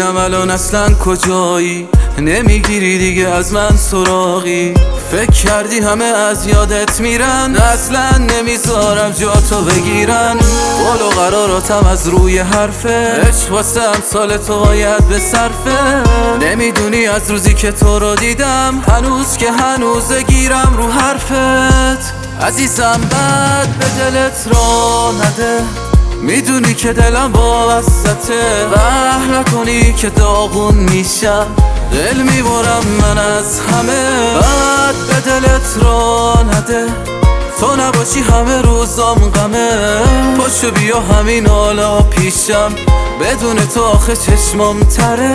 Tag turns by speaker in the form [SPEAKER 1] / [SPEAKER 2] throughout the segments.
[SPEAKER 1] ببینم الان اصلا کجایی، نمیگیری دیگه از من سراغی. فکر کردی همه از یادت میرن، اصلا نمیذارم جا تو بگیرن. قول و قراراتم از روی حرفه، عشق واسه امثال تو باید به صرفه. نمیدونی از روزی که تو رو دیدم، هنوز که هنوزه گیرم رو حرفت. عزیزم بد به دلت را نده، میدونی که دلم با وسطه. وح نکنی که داغون میشم، دل میبرم من از همه. بد به دلت را نده، تو نباشی همه روزام غمه. پاشو بیا همین حالا پیشم، بدون تو آخه چشمام تره.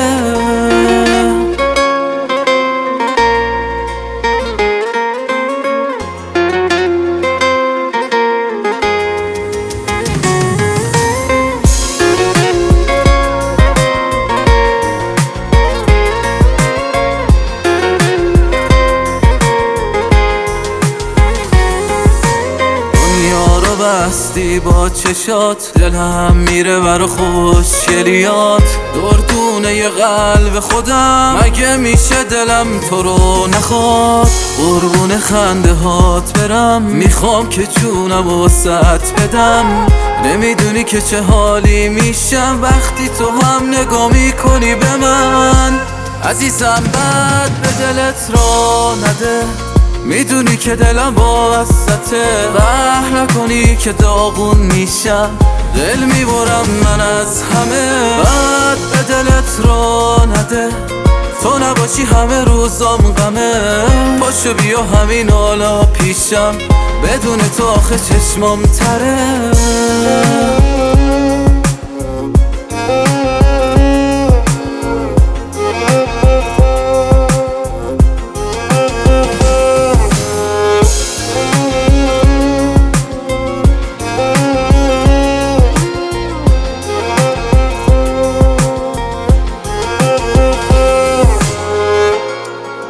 [SPEAKER 1] بستی با چشات، دلم میره برا خوشگلیات. دردونه ی قلب خودم، مگه میشه دلم تو رو نخواد؟ قربون خنده هات برم، میخوام که جونم واسط بدم. نمیدونی که چه حالی میشم وقتی تو هم نگاه میکنی به من. عزیزم بد به دلت را نده، میدونی که دلم با وسطه. وح نکنی که داغون میشم، دل میبرم من از همه. بد به دلت را نده، تو نباشی همه روزام غمه. پاشو بیا همین حالا پیشم، بدون تو آخه چشمام تره.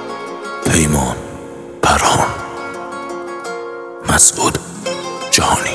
[SPEAKER 2] پیمان، پرهام، مسعود جهانی.